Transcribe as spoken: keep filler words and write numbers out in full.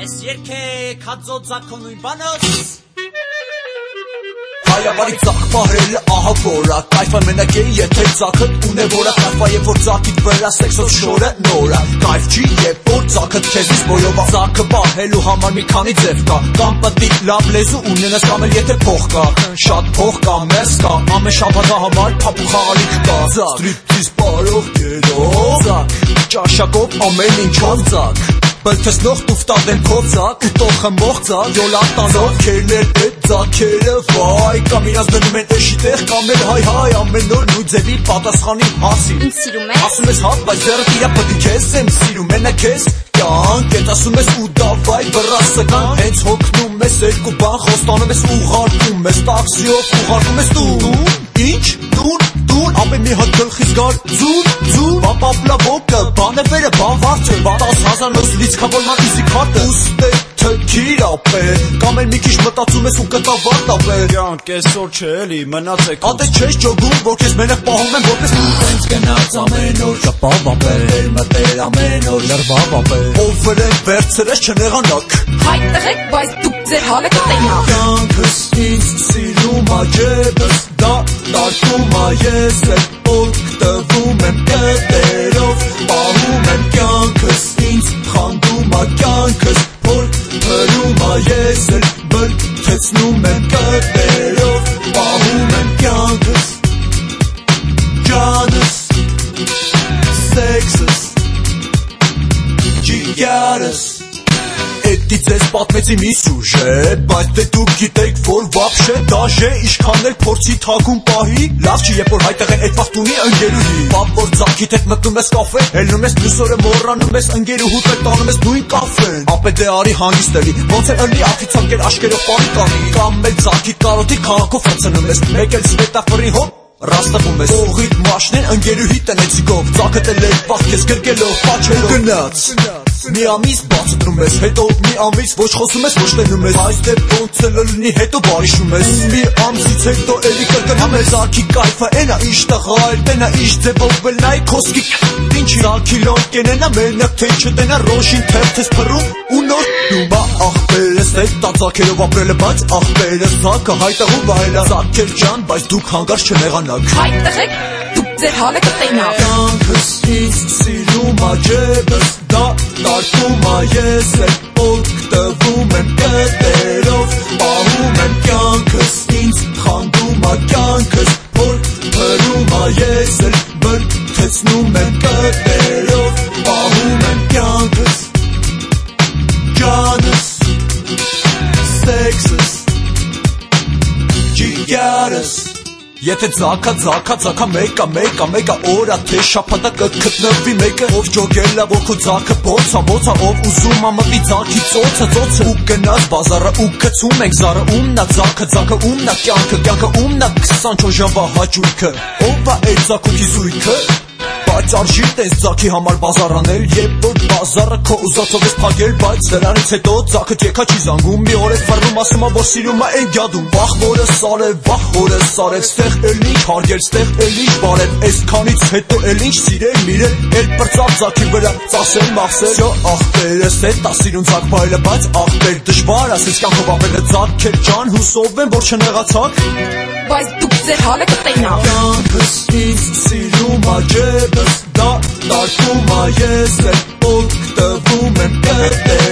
Ես երկեք հadzո ձակոն ույն բանոց Հայավարի ծակ պահրելը ահա որա Կայֆը մենակ է եթե ծակըտ ունե որա Կայֆա է որ ծակիտ վրա սեքսոց շորը նորա Կայֆ չի երբ որ ծակըտ քեզից բոյովա Ծակը պահելու համար մի քանի ձև կա Կամ պտի լավ լեզու ունենաս կամ էլ եթե փող կա Շատ փող կա մեզ կա ամեն շաբաթա համար փափուխ աղալիք կա Ստրիպտիզ պարող գերով Ծակ ճաշակով ամեն ինչով ծակ Բլթեսնող տուվտադեն քոցակ, ուտող խմողցակ, յոլատանով քերներ էտ ծակերը վայ Կամ իրաց դնում են էշի տեղ, կամ էլ հայ հայ ամեն նոր նույ ձևի պատասխանի հասի Ինձ սիրում ես? Ասում ես հատ, բայց ձեռդ իրա պտի քեզ եմ սիրում, մենակ քեզ կյանք Էտ ասում ես ու դավայ բրասական, հենց հոգնում ես երկու բան Խոստանում ես ուղարկում ես, տաքսիով ուղարկում ես տուն Ինչ, տուն, տուն, ապե մի հատ գլխից գար, ձուն, ձուն Պապապլա ոգը, բան է վերը, բան վարձը Բատաս հազար նոս լիցքավորման իզի քարտը Ուստե թքիր ապե, կամ էլ մի քիչ մտածում ես ու կտա վարդ ապե Կյանք կեսօր չէ էլի, մնացեք Ատե չես ճոգում, որ քեզ մենակ պահում եմ, որպես Տենց գնաց ամեն օր, շապավ ապե Էր մտեր ամեն օր, լրվավ ապե Ով վրեն վերցրես չնեղանակ Հայ տղեք, բայց դուք ձեր հալը կտենակ Կյանքս ինձ սիրում ա ջեբս, դա տարկում ա ես էլ օգտվում եմ կտերով Պահում եմ կյանքս, ինձ խանդում ա կյանքս Որ հրում ա ես էլ բրթեցնում եմ կտերով Պահում եմ կյանքս, ջանս, սեքսս, ջիգարս Էդի ձեզ պատմեցի մի սուժետ Բայց դե դուք գիտեք, որ վապշե դաժե Իշքան էլ փորձի թագում պահի Լավ չի, երբ որ հայտեղ է էդ վաղտ ունի ընգերուհի Բապ որ ձակիտ հետ մտնում ես կաֆե Հելնում ես մյուս օրը մոռանում ես ընգերուհուդ հետ տանում ես նույն կաֆեն Ապե դե արի հանգիստ էլի Ոնց է ըլի ակիցակեր աշկերով պարի կանի Կամ էլ ձակիտ կարոտի քաղաքով հրցնում ես Մեկ էլ սվետաֆորի հոպ Ռաստվում ես Օղիդ մաշնեն ընգերուհի տնեցիկով Ձակըտ էլ էդ վաղ կեզ գրգելով պաչելով Գնաց Մի ամիս բացտրում ես, հետո մի ամիս ոչ խոսում ես, ոչ տենում ես Այս դեպ ոնց էլ լինի, հետո բարիշում ես Մի ամսից հետո էլի կրկնում ես Ակի կայֆը ենա իշ տղա էլ տենա իշ ձևով էլ նայի կոսկի Ինչի ակիլոն կենենա մենակ թե չտենա ռոշին թերթես պրում ու նոր նումա Աղբերս էտ տածակերով ապրելը բայց աղբերս Զակը հայտեղում վայլա Զակեր ճան, բայց դուք հանգարց չնեղանակ Հայ տղեք, դուք ձեր հալը կտենակ Կյանքս ինձ սիրում ա ջեբս, դա տարկում ա ես էլ օգտվում եմ կտերով Պահում եմ կյանքս, ինձ խանդում ա կյանքս Որ հրում ա ես էլ բրթեցնում եմ կտերով Պահում եմ կյանքս, ջանս, սեքսս, ջիգարս Եթե ձակա, ձակա, ձակա մեկա, մեկա, մեկա օրա թե շապատա կգտնվի մեկը Ով ջոգելա, որ քո ձակը բոցա, բոցա Ով ուզում ա մտի ձակի ծոցը, ծոցը Ու գնաց բազարը, ու գցում ենք զարը Ումնա ձակը, ձակը ումնա կյանքը, կյանքը ումնա քսանչորս ժամվա հաճույքը Ով ա էդ ձակուքի զույգը Բայց արժի տես ձակի համար բազարանել Երբ որ բազարը քո ուզածով ես փակել Բայց դրանից հետո ձակըտ եկա չի զանգում Մի օր է ֆռնում ասում ա որ սիրում ա են գյադում Վախ որը սարև, վախ որը սարև Ստեղ էլ ինչ հարգել, ստեղ էլ ինչ բարև Էսքանից հետո էլ ինչ սիրել, միրել Էլ պրծավ ձակի վրա, ծասել, մախսել Սյո աղբերս է, տա սիրուն ձակ բայլը Բայց աղբեր դժվար ասես կյանքով ապելը Ձակեր ճան, հուսով եմ, որ չնեղացակ Բայց դուք ձեր հալը կտենակ Կյանքս ինձ սիրում ա ջեբս, դա տարկում ա ես էլ օգտվում եմ կտեր